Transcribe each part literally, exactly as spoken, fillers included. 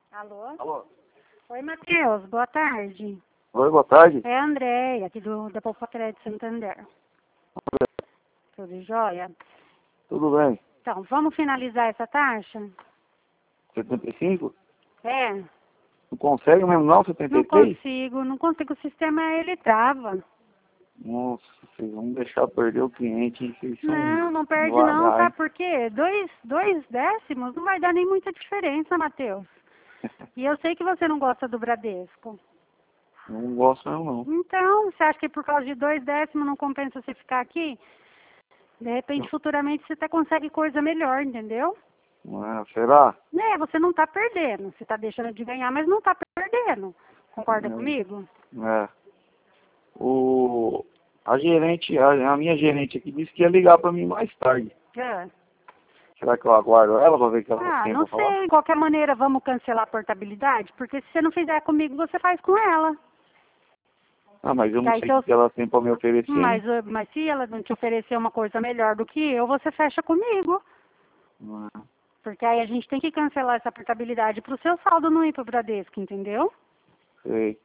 Alô? Alô? Oi, Matheus. Boa tarde. Oi, boa tarde. É a Andréia, aqui do da Poupatré de Santander. Tudo jóia? Tudo bem? Então, vamos finalizar essa taxa? setenta e cinco? É. Não consegue mesmo não, setenta Não e três? consigo, não consigo. O sistema, ele trava. Nossa, vocês vão deixar perder o cliente, hein? Vocês são Não, não perde não, devagar, sabe hein? por quê? Dois, dois décimos não vai dar nem muita diferença, Matheus. E eu sei que você não gosta do Bradesco. Não gosto mesmo não. Então, você acha que por causa de dois décimos não compensa você ficar aqui? De repente, futuramente, você até consegue coisa melhor, entendeu? Ah, será? É, você não está perdendo. Você está deixando de ganhar, mas não está perdendo. Concorda comigo? É. O... A gerente, a, a minha gerente aqui disse que ia ligar pra mim mais tarde. É. Será que eu aguardo ela pra ver o que ela Ah, tem não pra falar? sei. De qualquer maneira, vamos cancelar a portabilidade? Porque se você não fizer comigo, você faz com ela. Ah, mas eu Que não aí sei o seus... que ela tem pra me oferecer, hein? mas, uh, mas se ela não te oferecer uma coisa melhor do que eu, você fecha comigo. Ah, Porque aí a gente tem que cancelar essa portabilidade para o seu saldo não ir para o Bradesco, entendeu? sei.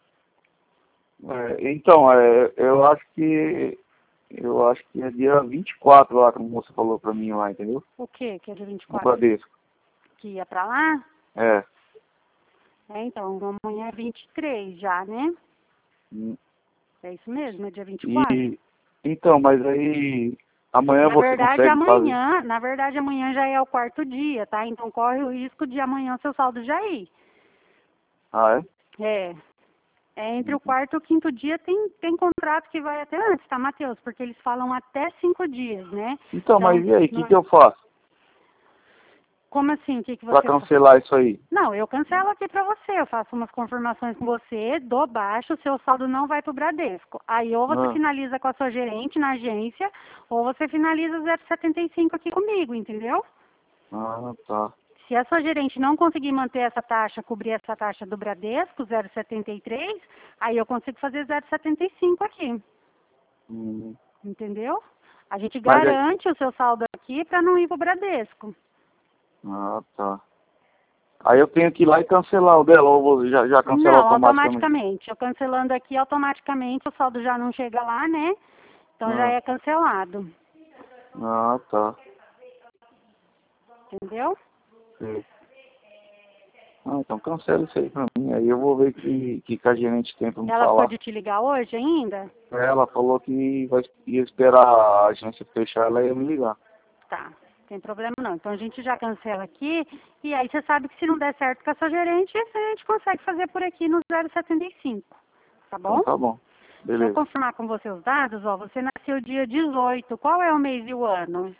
É, então, é, eu acho que eu acho que é dia vinte e quatro lá, como você falou pra mim lá, entendeu? O quê? Que é dia vinte e No quatro? Bradesco. Que ia para lá? É. É, então, amanhã é vinte e três já, né? Hum. É isso mesmo, é dia vinte e quatro? E então, mas aí amanhã Na você verdade, consegue fazer? amanhã, na verdade, amanhã já é o quarto dia, tá? Então corre o risco de amanhã seu saldo já ir. Ah, é? É. É entre o quarto e o quinto dia tem, tem contrato que vai até antes, tá, Matheus? Porque eles falam até cinco dias, né? Então, mas Então, e aí, o que, não que é... eu faço Como assim? O que, que pra você faz? cancelar isso aí? Não, eu cancelo aqui pra você. Eu faço umas confirmações com você, dou baixo, o seu saldo não vai pro Bradesco. Aí ou você Ah, finaliza com a sua gerente na agência, ou você finaliza zero setenta e cinco aqui comigo, entendeu? ah, tá. Se a sua gerente não conseguir manter essa taxa, cobrir essa taxa do Bradesco, zero setenta e três, aí eu consigo fazer zero setenta e cinco aqui, Hum. entendeu? A gente Mas aí... garante o seu saldo aqui para não ir pro Bradesco. Ah, tá. Aí eu tenho que ir lá e cancelar o dela, ou vou- já, já cancela Não, automaticamente? automaticamente. Eu cancelando aqui, automaticamente o saldo já não chega lá, né? Então já Ah, é cancelado. ah, tá. Entendeu? Sei. Ah, então cancela isso aí pra mim. Aí eu vou ver o que, que, que a gerente tem pra me Ela ficou falar. de te ligar hoje ainda? Ela falou que vai, ia esperar a agência fechar, ela ia me ligar. Tá, tem problema não. Então a gente já cancela aqui. E aí você sabe que se não der certo com a sua gerente, a gente consegue fazer por aqui no zero setenta e cinco. Tá Então bom? tá bom. Deixa eu Beleza. confirmar com você os dados. Ó, você nasceu dia dezoito. Qual é o mês e o ano?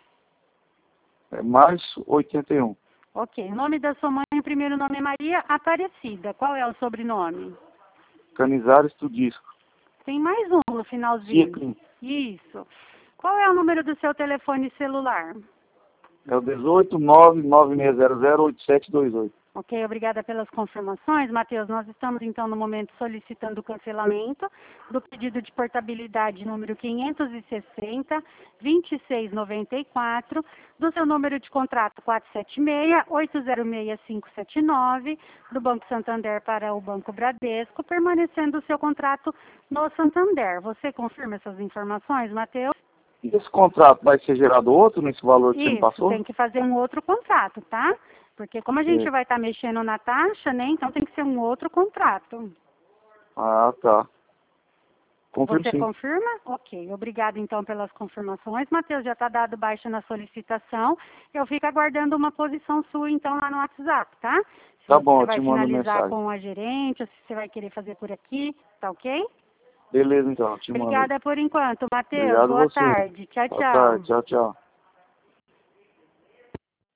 É março oitenta e um. Ok. O nome da sua mãe, o primeiro nome é Maria Aparecida. Qual é o sobrenome? Canizares Tudisco. Tem mais um no finalzinho. Ciclo. Isso. Qual é o número do seu telefone celular? É o dezoito nove nove seis zero zero oito sete dois oito. Ok, obrigada pelas confirmações. Matheus, nós estamos então no momento solicitando o cancelamento do pedido de portabilidade número quinhentos e sessenta, vinte e seis noventa e quatro, do seu número de contrato quatro sete seis, oito zero seis cinco sete nove, do Banco Santander para o Banco Bradesco, permanecendo o seu contrato no Santander. Você confirma essas informações, Matheus? E esse contrato vai ser gerado outro nesse valor que você me Isso, passou? tem que fazer um outro contrato, tá? Porque como a gente Sim. vai estar mexendo na taxa, né? Então tem que ser um outro contrato. Ah, tá. Confirmo Você sim. confirma? Ok. Obrigada então pelas confirmações. Matheus, já está dado baixa na solicitação. Eu fico aguardando uma posição sua então lá no WhatsApp, tá? Se Tá bom, você eu te vai mando finalizar mensagem. com a gerente, ou se você vai querer fazer por aqui, tá ok? Beleza então, eu te mando. Obrigada por enquanto, Matheus. Obrigado Boa você. tarde. Tchau, Boa tchau. tarde, tchau, tchau.